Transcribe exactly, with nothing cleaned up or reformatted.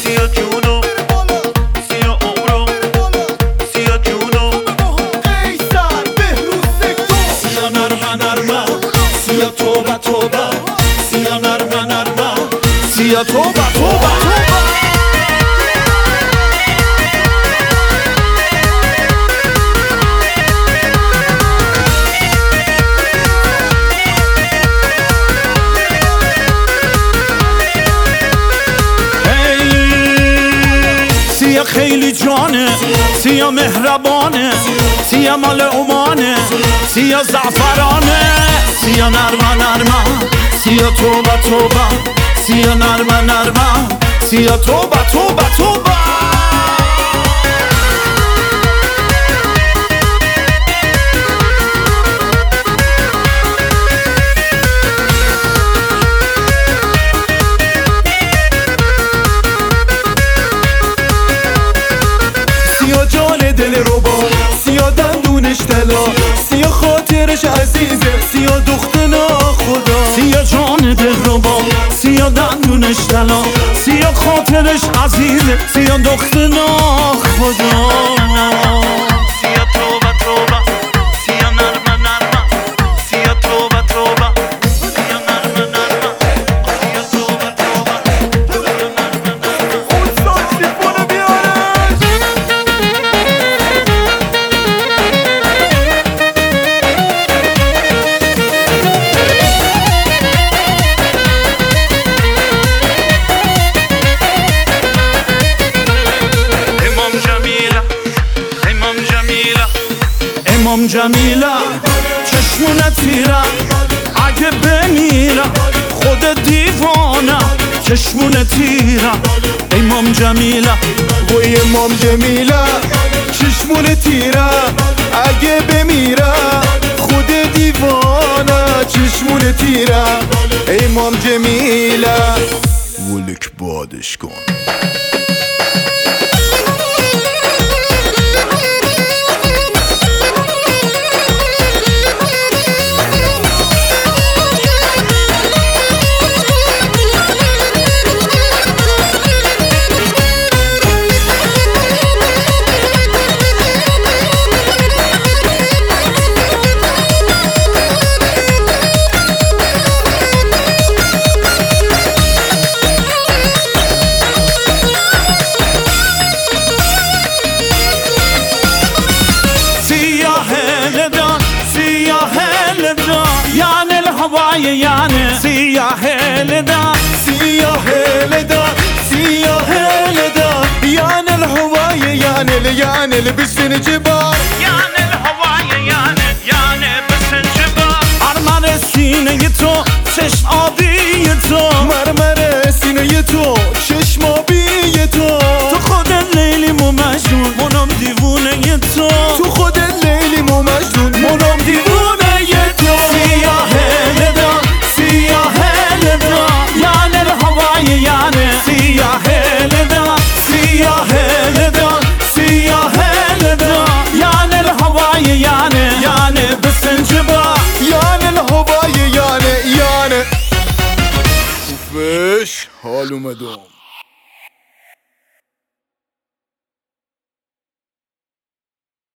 سیا جونو سیا عمرو سیا جونو قیصر بهروز سکتور سیا نرمه نرمه سیا توبه توبه سیا نرمه نرمه سیا توبه توبه سیا خیلی جانه سیا مهربانه سیا مال عمانه سیا زعفرانه سیا نرمه نرمه سیا توبه توبه سیا نرمه نرمه سیا توبه توبه توبه سیا جان دل ربا سیا دندونش طلا سیا خاطرش عزیزه سیا دختنا خدا سیا جان دلربا سیا دندونش طلا سیا خاطرش عزیزه سیا دختنا خدا سیا توبه توبه سیا نرمه نرمه سیا توبه توبه سیا نرمه نرمه سیا توبه توبه سیا نرمه نرمه اون ساکسیفون بیارش امام جمیله امام جمیله امام جمیله چشمونه تیره اگه بمیرم خود دیوانه چشمونه تیره امام جمیله وای امام جمیله چشمون تیره اگه بمیره خود دیوانه چشمون تیره امام جمیله ولک بادش کن يعني الهواي يعني سياح لدا سیاه لدا سیاه لدا یعنی الهوای یعنی یعنی لبسن جبال يعني الهواي يعني يعني بس انجبار مرمر سینه تو چشم آبی تو مرمر سینه تو چشم آبی تو تو خود لیلی مو مجنون منم دیوونه تو تو خود لیلی مو مجنون منم دیوونه تو سیاه لدا سیاه لدا يعني الهواي يعني سیاه لدا سیاه لدا سیاه لدا يعني الهواي يعني يعني بسنجبار یعنی الهوای یعنی یعنی اوفش حال اومدم